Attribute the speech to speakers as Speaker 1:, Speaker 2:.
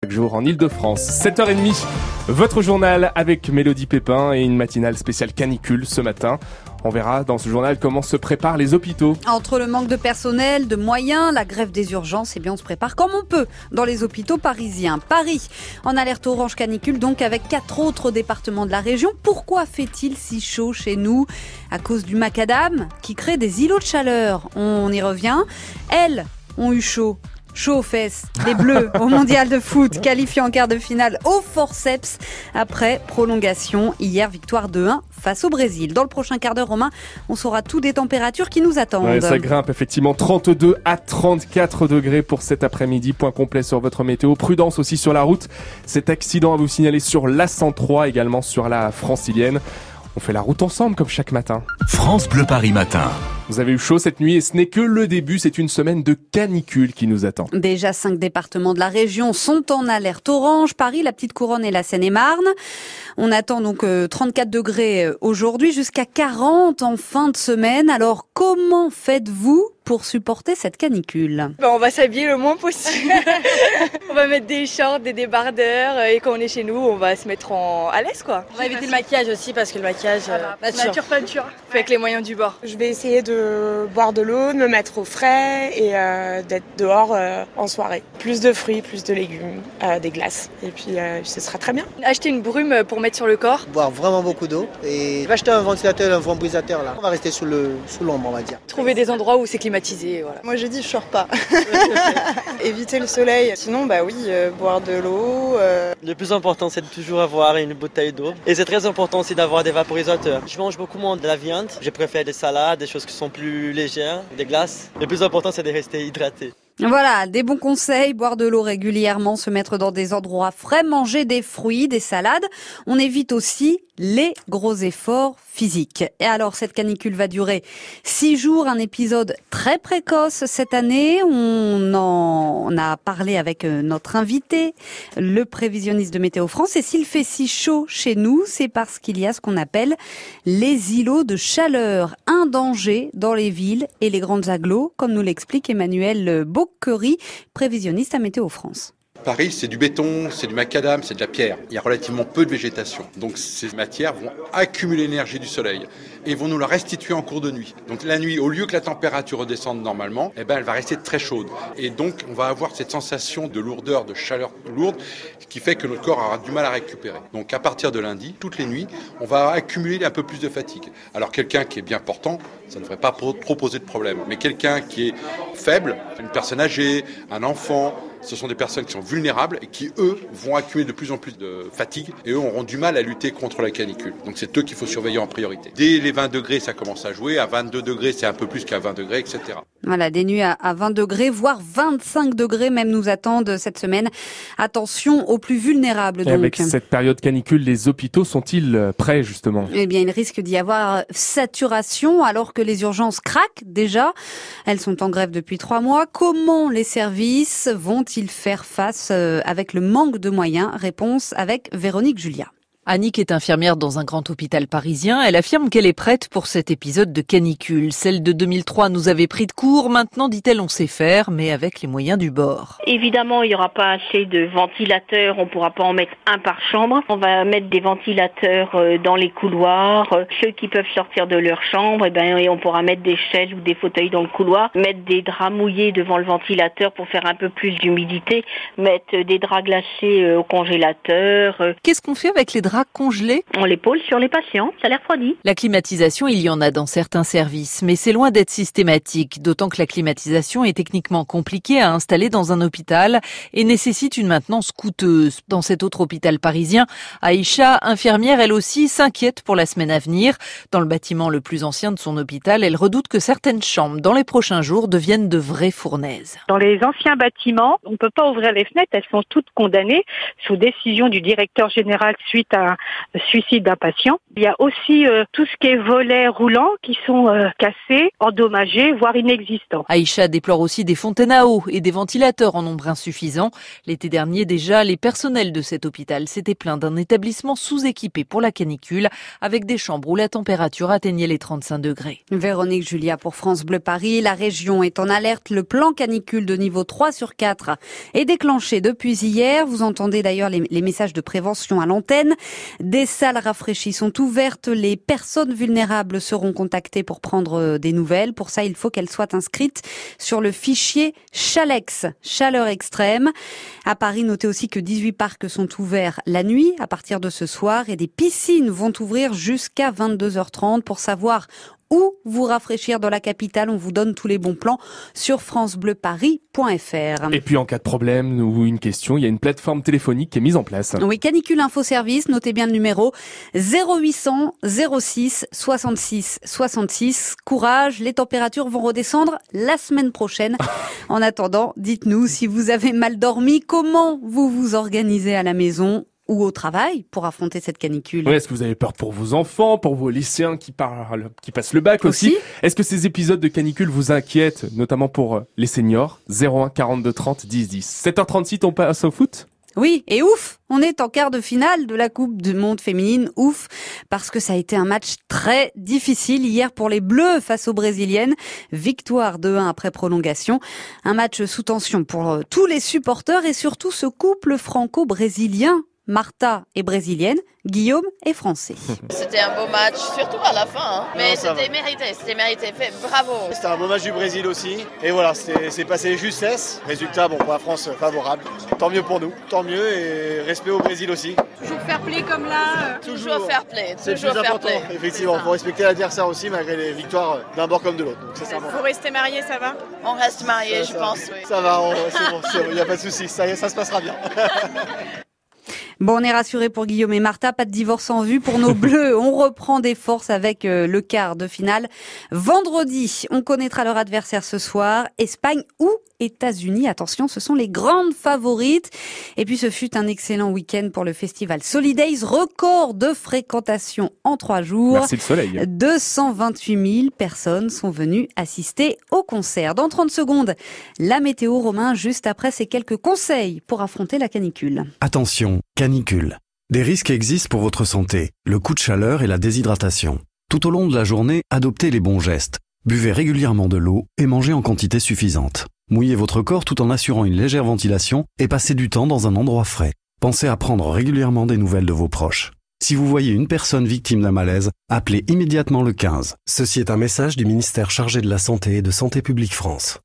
Speaker 1: chaque jour en Ile-de-France. 7h30, votre journal avec Mélodie Pépin et une matinale spéciale canicule ce matin. On verra dans ce journal comment se préparent les hôpitaux.
Speaker 2: Entre le manque de personnel, de moyens, la grève des urgences, on se prépare comme on peut dans les hôpitaux parisiens. Paris, en alerte orange canicule, donc avec 4 autres départements de la région. Pourquoi fait-il si chaud chez nous ? À cause du macadam qui crée des îlots de chaleur. On y revient. Elles ont eu chaud aux fesses, les Bleus au mondial de foot, qualifiés en quart de finale au forceps après prolongation. Hier, victoire 2-1 face au Brésil. Dans le prochain quart d'heure, Romain, on saura tout des températures qui nous attendent.
Speaker 1: Ouais, ça grimpe effectivement 32 à 34 degrés pour cet après-midi. Point complet sur votre météo. Prudence aussi sur la route. Cet accident à vous signaler sur l'A103, également sur la francilienne. On fait la route ensemble comme chaque matin.
Speaker 3: France Bleu Paris Matin.
Speaker 1: Vous avez eu chaud cette nuit et ce n'est que le début, c'est une semaine de canicule qui nous attend.
Speaker 2: Déjà 5 départements de la région sont en alerte orange, Paris, la Petite Couronne et la Seine-et-Marne. On attend donc 34 degrés aujourd'hui, jusqu'à 40 en fin de semaine. Alors comment faites-vous pour supporter cette canicule ?
Speaker 4: On va s'habiller le moins possible. On va mettre des shorts, des débardeurs et quand on est chez nous, on va se mettre à l'aise quoi. On va éviter le maquillage aussi parce que le maquillage, nature peinture, fait avec les moyens du bord.
Speaker 5: Je vais essayer de boire de l'eau, de me mettre au frais et d'être dehors en soirée. Plus de fruits, plus de légumes, des glaces et puis ce sera très bien.
Speaker 4: Acheter une brume pour mettre sur le corps.
Speaker 6: Boire vraiment beaucoup d'eau et je vais acheter un ventilateur, un ventilisateur là. On va rester sous l'ombre on va dire.
Speaker 4: Trouver des endroits où c'est climatisé. Voilà.
Speaker 7: Moi je dis je sors pas. Éviter le soleil. Sinon boire de l'eau.
Speaker 8: Le plus important c'est de toujours avoir une bouteille d'eau. Et c'est très important aussi d'avoir des vaporisateurs. Je mange beaucoup moins de la viande. Je préfère des salades, des choses qui sont plus légères, des glaces. Le plus important c'est de rester hydraté.
Speaker 2: Voilà, des bons conseils, boire de l'eau régulièrement, se mettre dans des endroits frais, manger des fruits, des salades. On évite aussi les gros efforts physiques. Et alors, cette canicule va durer 6 jours, un épisode très précoce cette année. On en a parlé avec notre invité, le prévisionniste de Météo France. Et s'il fait si chaud chez nous, c'est parce qu'il y a ce qu'on appelle les îlots de chaleur. Un danger dans les villes et les grandes agglos, comme nous l'explique Emmanuel Boquery, prévisionniste à Météo France.
Speaker 9: Paris, c'est du béton, c'est du macadam, c'est de la pierre. Il y a relativement peu de végétation. Donc ces matières vont accumuler l'énergie du soleil et vont nous la restituer en cours de nuit. Donc la nuit, au lieu que la température redescende normalement, elle va rester très chaude. Et donc on va avoir cette sensation de lourdeur, de chaleur lourde, ce qui fait que notre corps aura du mal à récupérer. Donc à partir de lundi, toutes les nuits, on va accumuler un peu plus de fatigue. Alors quelqu'un qui est bien portant, ça ne devrait pas trop poser de problème. Mais quelqu'un qui est faible, une personne âgée, un enfant, ce sont des personnes qui sont vulnérables et qui, eux, vont accumuler de plus en plus de fatigue et eux auront du mal à lutter contre la canicule. Donc c'est eux qu'il faut surveiller en priorité. Dès les 20 degrés, ça commence à jouer. À 22 degrés, c'est un peu plus qu'à 20 degrés, etc.
Speaker 2: Voilà, des nuits à 20 degrés, voire 25 degrés même nous attendent cette semaine. Attention aux plus vulnérables. Donc.
Speaker 1: Avec cette période canicule, les hôpitaux sont-ils prêts justement ?
Speaker 2: Eh bien, il risque d'y avoir saturation alors que les urgences craquent déjà. Elles sont en grève depuis 3 mois. Comment les services vont-ils faire face avec le manque de moyens ? Réponse avec Véronique Julia.
Speaker 10: Annick est infirmière dans un grand hôpital parisien. Elle affirme qu'elle est prête pour cet épisode de canicule. Celle de 2003 nous avait pris de court. Maintenant, dit-elle, on sait faire, mais avec les moyens du bord.
Speaker 11: Évidemment, il n'y aura pas assez de ventilateurs. On ne pourra pas en mettre un par chambre. On va mettre des ventilateurs dans les couloirs. Ceux qui peuvent sortir de leur chambre, et on pourra mettre des chaises ou des fauteuils dans le couloir. Mettre des draps mouillés devant le ventilateur pour faire un peu plus d'humidité. Mettre des draps glacés au congélateur.
Speaker 10: Qu'est-ce qu'on fait avec les draps congelés ?
Speaker 11: On les pose sur les patients, ça les refroidit.
Speaker 10: La climatisation, il y en a dans certains services, mais c'est loin d'être systématique, d'autant que la climatisation est techniquement compliquée à installer dans un hôpital et nécessite une maintenance coûteuse. Dans cet autre hôpital parisien, Aïcha, infirmière, elle aussi, s'inquiète pour la semaine à venir. Dans le bâtiment le plus ancien de son hôpital, elle redoute que certaines chambres, dans les prochains jours, deviennent de vraies fournaises.
Speaker 12: Dans les anciens bâtiments, on ne peut pas ouvrir les fenêtres, elles sont toutes condamnées sous décision du directeur général suite à d'un suicide d'un patient. Il y a aussi tout ce qui est volets roulants qui sont cassés, endommagés, voire inexistants.
Speaker 10: Aïcha déplore aussi des fontaines à eau et des ventilateurs en nombre insuffisant. L'été dernier déjà, les personnels de cet hôpital s'étaient plaints d'un établissement sous-équipé pour la canicule, avec des chambres où la température atteignait les 35 degrés.
Speaker 2: Véronique Julia pour France Bleu Paris. La région est en alerte. Le plan canicule de niveau 3 sur 4 est déclenché depuis hier. Vous entendez d'ailleurs les messages de prévention à l'antenne. Des salles rafraîchies sont ouvertes. Les personnes vulnérables seront contactées pour prendre des nouvelles. Pour ça, il faut qu'elles soient inscrites sur le fichier Chalex, chaleur extrême. À Paris, notez aussi que 18 parcs sont ouverts la nuit à partir de ce soir et des piscines vont ouvrir jusqu'à 22h30. Pour savoir où vous rafraîchir dans la capitale, on vous donne tous les bons plans sur francebleuparis.fr.
Speaker 1: Et puis en cas de problème ou une question, il y a une plateforme téléphonique qui est mise en place.
Speaker 2: Oui, Canicule Info Service, notez bien le numéro 0800 06 66 66. Courage, les températures vont redescendre la semaine prochaine. En attendant, dites-nous si vous avez mal dormi, comment vous vous organisez à la maison ou au travail pour affronter cette canicule.
Speaker 1: Oui, est-ce que vous avez peur pour vos enfants, pour vos lycéens qui passent le bac aussi? Est-ce que ces épisodes de canicule vous inquiètent, notamment pour les seniors? 01 42 30 10 10. 7h36, on passe au foot?
Speaker 2: Oui, et ouf, on est en quart de finale de la Coupe du Monde féminine. Ouf, parce que ça a été un match très difficile hier pour les Bleus face aux Brésiliennes. Victoire 2-1 après prolongation. Un match sous tension pour tous les supporters et surtout ce couple franco-brésilien. Martha est brésilienne, Guillaume est français.
Speaker 13: C'était un beau match, surtout à la fin. Mais c'était mérité. Bravo.
Speaker 14: C'était un beau match du Brésil aussi. Et voilà, c'est passé justesse. Résultat, bon, pour la France, favorable. Tant mieux pour nous, tant mieux. Et respect au Brésil aussi.
Speaker 13: Toujours fair play comme là. Toujours fair play.
Speaker 14: C'est le plus important, effectivement. Il faut respecter l'adversaire aussi, malgré les victoires d'un bord comme de l'autre. Donc
Speaker 13: il faut rester marié, ça va? On reste marié, je pense. Oui.
Speaker 14: Ça va, c'est bon, il n'y a pas de souci. Ça se passera bien.
Speaker 2: Bon, on est rassurés pour Guillaume et Martha, pas de divorce en vue pour nos Bleus. On reprend des forces avec le quart de finale. Vendredi, on connaîtra leur adversaire ce soir, Espagne ou États-Unis. Attention, ce sont les grandes favorites. Et puis ce fut un excellent week-end pour le festival Solidays, record de fréquentation en 3 jours.
Speaker 1: Merci le soleil.
Speaker 2: 228 000 personnes sont venues assister au concert. Dans 30 secondes, la météo, Romain, juste après ces quelques conseils pour affronter la canicule.
Speaker 15: Attention, canicule. Des risques existent pour votre santé, le coup de chaleur et la déshydratation. Tout au long de la journée, adoptez les bons gestes. Buvez régulièrement de l'eau et mangez en quantité suffisante. Mouillez votre corps tout en assurant une légère ventilation et passez du temps dans un endroit frais. Pensez à prendre régulièrement des nouvelles de vos proches. Si vous voyez une personne victime d'un malaise, appelez immédiatement le 15. Ceci est un message du ministère chargé de la Santé et de Santé publique France.